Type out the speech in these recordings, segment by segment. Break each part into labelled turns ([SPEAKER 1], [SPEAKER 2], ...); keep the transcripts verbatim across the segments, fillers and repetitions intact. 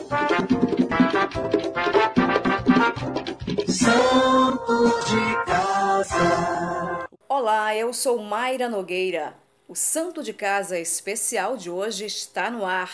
[SPEAKER 1] Santo de Casa.
[SPEAKER 2] Olá, eu sou Mayra Nogueira. O Santo de Casa especial de hoje está no ar.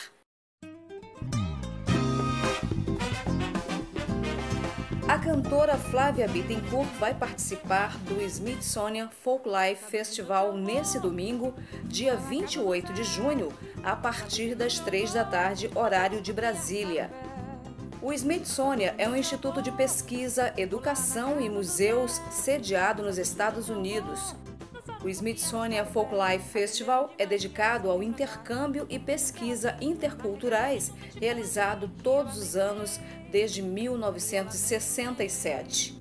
[SPEAKER 2] A cantora Flávia Bittencourt vai participar do Smithsonian Folklife Festival nesse domingo, dia vinte e oito de junho, a partir das três da tarde, horário de Brasília. O Smithsonian é um instituto de pesquisa, educação e museus sediado nos Estados Unidos. O Smithsonian Folklife Festival é dedicado ao intercâmbio e pesquisa interculturais, realizado todos os anos desde mil novecentos e sessenta e sete.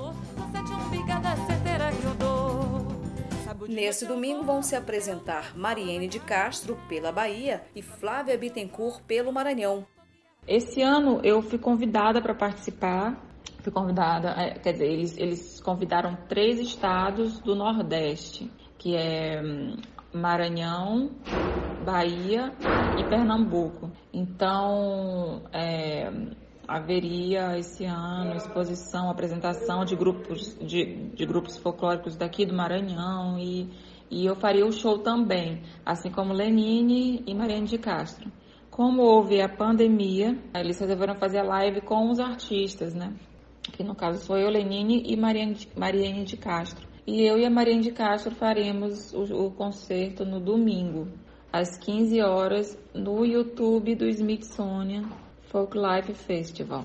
[SPEAKER 2] Nesse domingo vão se apresentar Mariene de Castro, pela Bahia, e Flávia Bittencourt, pelo Maranhão.
[SPEAKER 3] Esse ano eu fui convidada para participar, fui convidada, quer dizer, eles, eles convidaram três estados do Nordeste, que é Maranhão, Bahia e Pernambuco. Então, é, haveria esse ano exposição, apresentação de grupos, de, de grupos folclóricos daqui do Maranhão e, e eu faria o show também, assim como Lenine e Mariene de Castro. Como houve a pandemia, eles resolveram fazer a live com os artistas, né? Que no caso sou eu, Lenine e Mariene de, Mariene de Castro. E eu e a Mariene de Castro faremos o, o concerto no domingo, às quinze horas, no YouTube do Smithsonian Folklife Festival.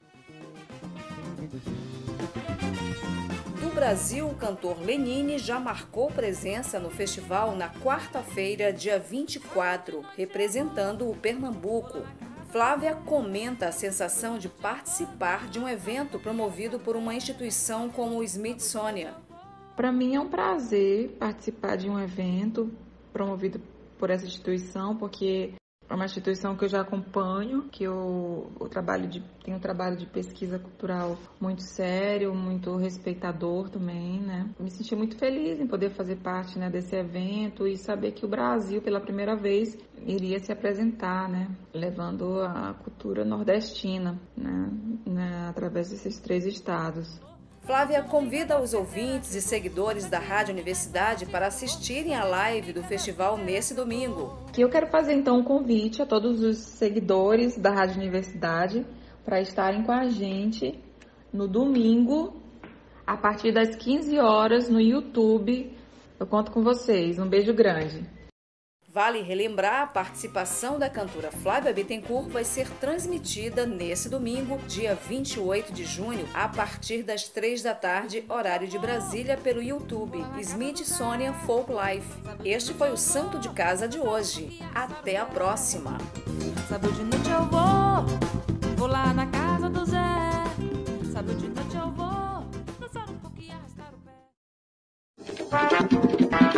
[SPEAKER 2] Do Brasil, o cantor Lenine já marcou presença no festival na quarta-feira, dia vinte e quatro, representando o Pernambuco. Flávia comenta a sensação de participar de um evento promovido por uma instituição como o Smithsonian.
[SPEAKER 3] Para mim é um prazer participar de um evento promovido por essa instituição, porque é uma instituição que eu já acompanho, que eu, eu trabalho de, tenho um trabalho de pesquisa cultural muito sério, muito respeitador também, né? Me senti muito feliz em poder fazer parte, né, desse evento e saber que o Brasil, pela primeira vez, iria se apresentar, né, levando a cultura nordestina, né, né, através desses três estados.
[SPEAKER 2] Flávia convida os ouvintes e seguidores da Rádio Universidade para assistirem à live do festival nesse domingo.
[SPEAKER 3] Que eu quero fazer então um convite a todos os seguidores da Rádio Universidade para estarem com a gente no domingo, a partir das quinze horas, no YouTube. Eu conto com vocês. Um beijo grande.
[SPEAKER 2] Vale relembrar, a participação da cantora Flávia Bittencourt vai ser transmitida nesse domingo, dia vinte e oito de junho, a partir das três da tarde, horário de Brasília, pelo YouTube Smithsonian Folklife. Este foi o Santo de Casa de hoje. Até a próxima!
[SPEAKER 4] Sábado de noite eu vou, vou lá na casa do Zé. Sábado de noite eu vou, dançar um pouquinho e arrastar o pé.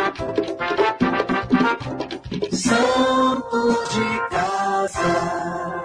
[SPEAKER 1] Santo de Casa.